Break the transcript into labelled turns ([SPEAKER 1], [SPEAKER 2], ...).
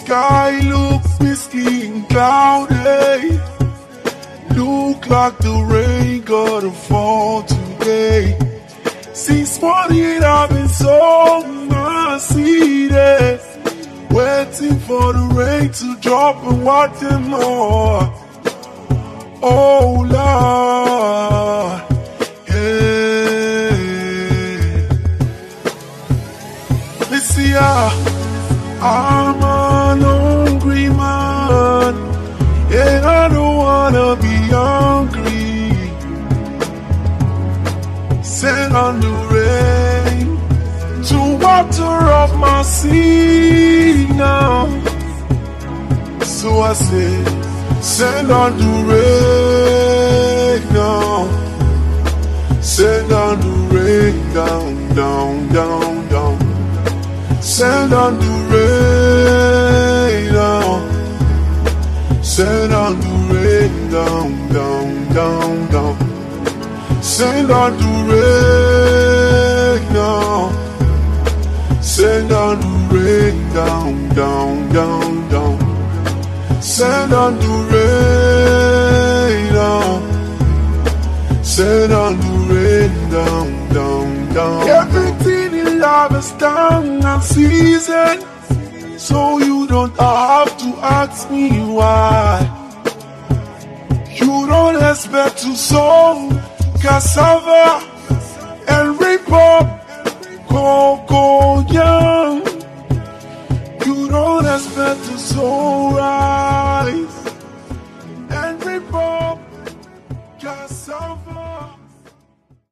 [SPEAKER 1] sky looks misty and cloudy. Look like the rain gonna fall today. Since morning I've been so seated, waiting for the rain to drop and watching more. Oh Lord, yeah. Listen, I'm an hungry man, and I don't wanna be hungry. Send on the rain to water up my seed now. So I say, send on the rain now. Send on the rain down, down, down, down. Send on the rain now. Send on the rain down, down, down, down. Send on the rain now. Send on the rain down, down, down, down. Send on the rain now. Send on the rain down, down, down. Everything in life is time and season, so you don't have to ask me why. You don't expect to sow cassava and reap up cocoa yam. You don't expect to sow rice and reap up cassava.